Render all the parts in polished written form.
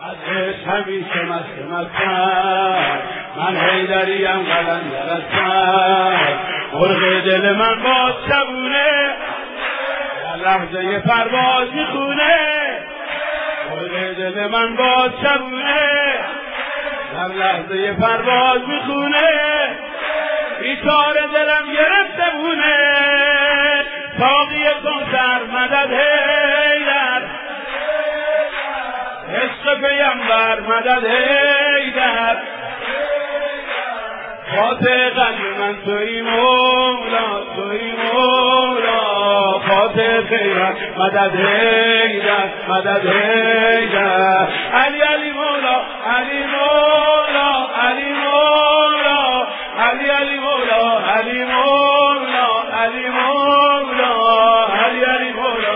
از عشق همیشه مستم، من حیدریم قلندر هستم. مرغ دل من باز شبونه در لحظه پرواز میخونه، مرغ دل من باز شبونه در لحظه پرواز میخونه. بیچاره دلم گرفته بونه، ساقی کوثر مدد حیدر، عشق پیمبر مدد حیدر. فاتح قلب من تویی مولا، تویی مولا، فاتح خیرت مدد حیدر، مدد حیدر. علی علی مولا، علی مولا، علی مولا، علی علی مولا، علی مولا، علی مولا، علی علی مولا.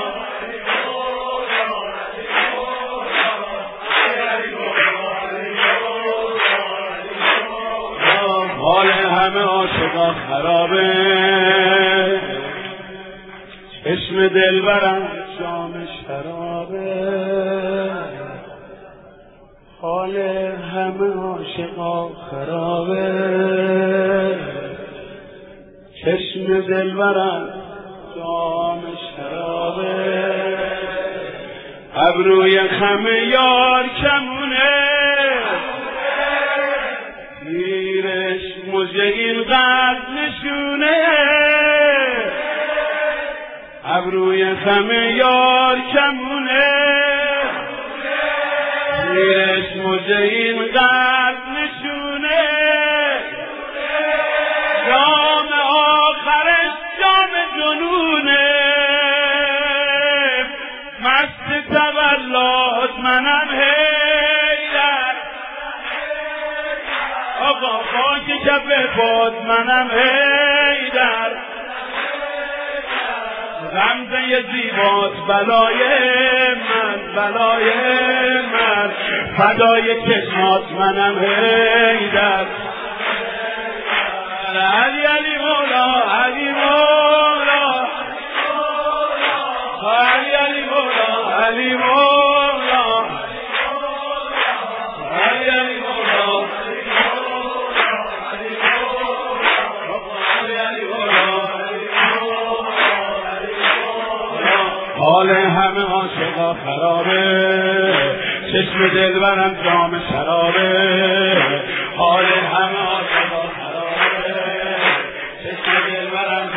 حال همه عاشقا خرابه، چشم دلبرم جام شرابه. حال همه عاشقا خرابه، چشم دلبرم جام شرابه. ابروی خم یار کمونه، گیرش مژه این قد نشونه. ابروی خم یار کمونه، گیرش مژه این قد نشونه. جام آخرش جام جنونه، مست تولد منم حیدر. آقا خاک کف پات منم حیدر. غمزه زیبات بلای من، بلای من، فدای چشمات منم حیدر. علی علی مولا، علی مولا، علی علی مولا، علی مولا، علی علی مولا. حال همه عاشقا خرابه، چشم دلبرم جام شرابه. حال همه عاشقا خرابه، چشم دلبرم.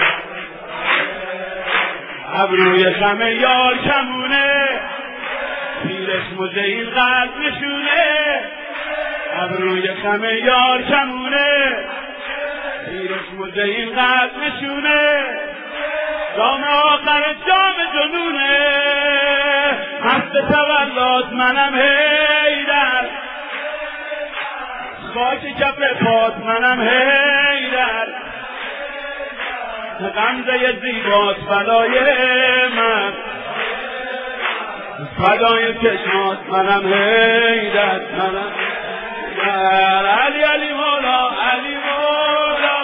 ابروی خم یار کمونه، پیرش مژه این قد نشونه. ابروی خم یار کمونه، پیرش مژه این قد نشونه. جام آخر جام جنونه، مست تولد منم حیدر. خاک کف پات منم حیدر. غمزه زیبات بلای من، فدای چشمات منم حیدر، منم علی علی مولا، علی مولا،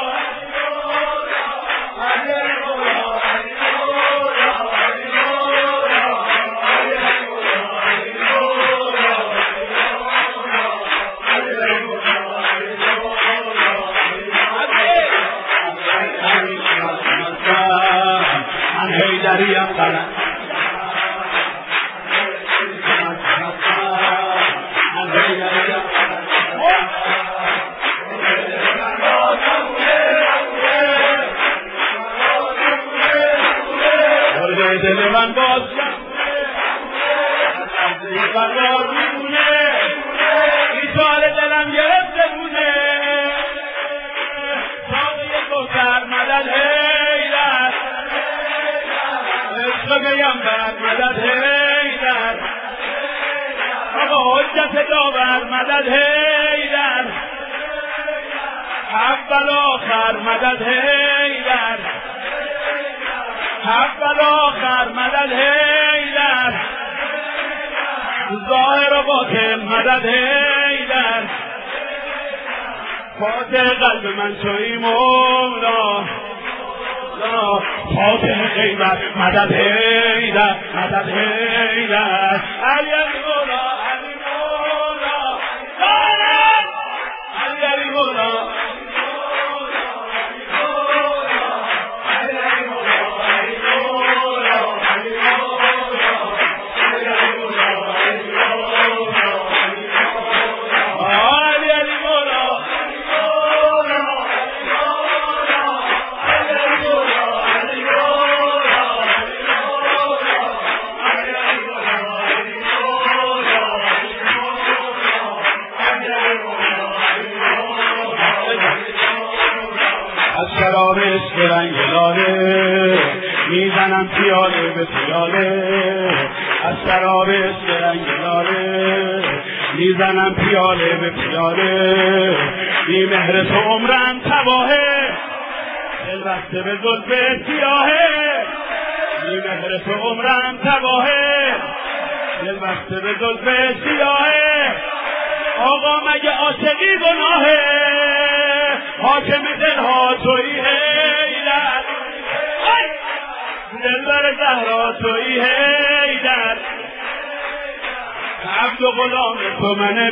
علی علی مولا. من حیدریم قلم، من حیدریم مرغ دل من باز فرار میمونه، بیچاره دلم گرفته بوده. ساقی کوثر مدد حیدر، عشق پیمبر مدد حیدر. آقا حجت داور مدد حیدر، اول آخر مدد حیدر، اول آخر مدد حیدر. ظاهر و باطن مدد حیدر. فاتح قلب من تویی مولا، فاتح غیبت مدد حیدر، مدد حیدر. علی علی مولا، علی مولا. عشق رنگ لاله میزنم پیاله به پیاله از شراب عشق رنگ لاله میزنم پیاله به پیاله بی مهر تو عمرم تباهه دل بسته به زلف سیاهه بی مهر تو عمرم تباهه دل بسته به زلف سیاهه آقا مگه عاشقی گناهه حاکم دلها تویی حیدر دلبر زهرا تویی حیدر عبد و غلام تو من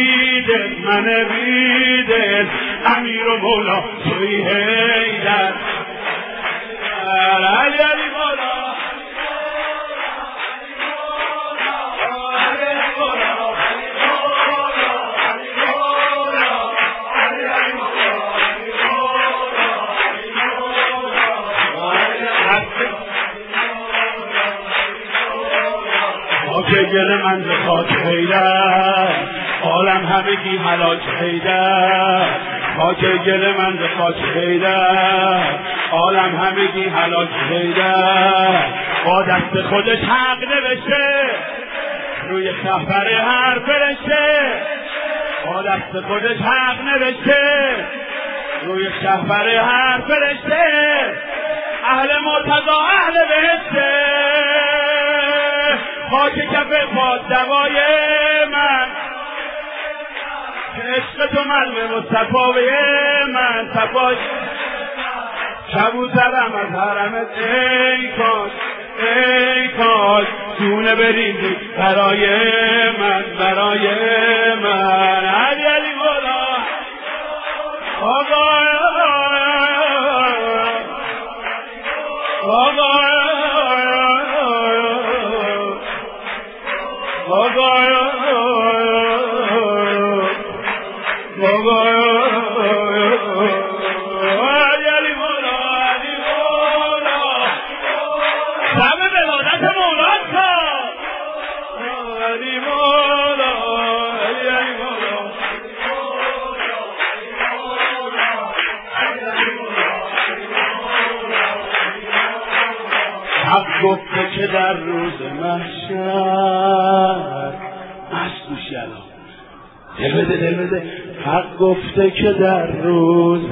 بیدل امیر و مولا تویی حیدر علی علی مولا خاک گل من به خاک حیدر عالم همگی هلاک حیدر خاک گل من به خاک حیدر عالم همگی هلاک حیدر با دست خودش حق نوشته روی شهپر هر فرشته با دست خودش حق نوشته روی شهپر هر فرشته اهل مرتضی اهل بهشته خاک کف پاد دوای من عشق تو ملم مصطفی من صفای کبوترم از حرمت ای کاش جونه بریزی برای من علی علی مولا آقا حق گفته که در روز محشر مسکوشی الان دل بده حق گفته که در روز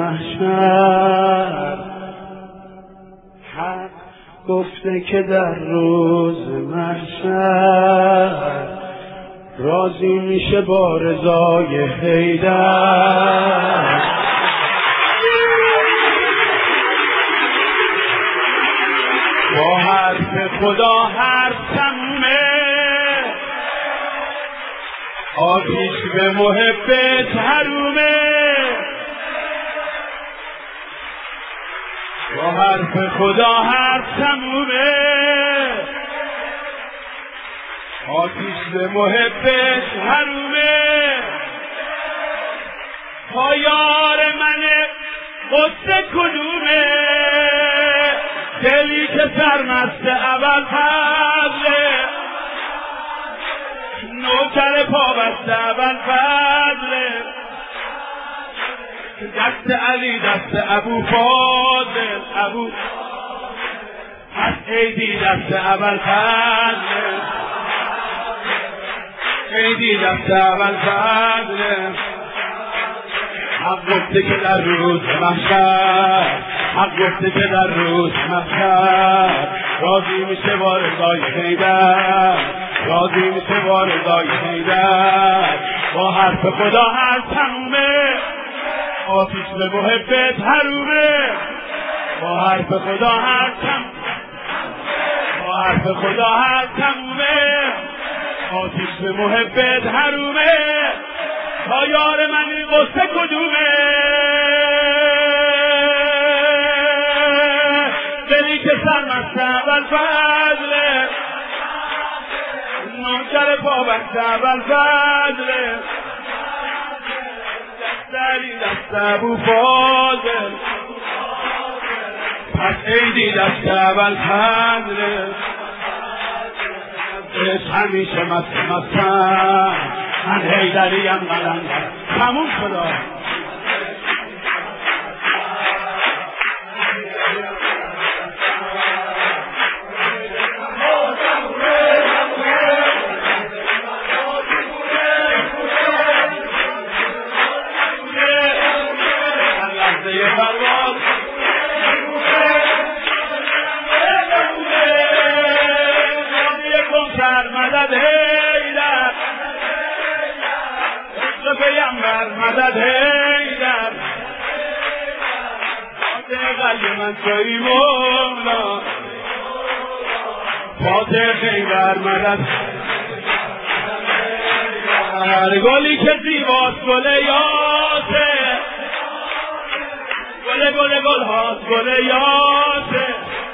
محشر حق گفته که در روز محشر راضی میشه با رضای حیدر با حرف خدا حرف تمومه آتیش به محبت حرومه با حرف خدا حرف تمومه آتیش به محبت حرومه تا یار من قصه کدومه دلی که سرمست اول فضله نوکر پابست اول فضله دست علی دست ابو فاضل ابو پس ایدی دست اول فضله ایدی دست اول فضله حق گفته که در روز محشر حق گفته که در روز محشر راضی میشه با رضای حیدر راضی میشه با رضای حیدر با حرف خدا حرف تمومه آتیش به محبت حرومه با حرف خدا حرف تمومه با حرف خدا حرف تمومه آتیش به محبت حرومه تا یار من این قصه کدومه دلی که سرمست اول فضله نوکر پابست اول فضله دست علی دست ابو فاضل پس ایدی دست اول فضله همیشه مستم من حیدریم قلندر تموم شد مدد حیدر قلب من تویی مولا فاتح خیبر مدد هر گلی که زیباست گل یاسه گل هاست گل یاسه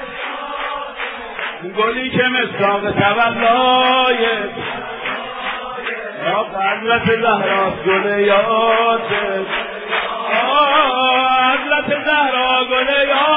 گلی که مصداق تولای حضرت زهراست گل یاسه حضرت زهرا گل یاسه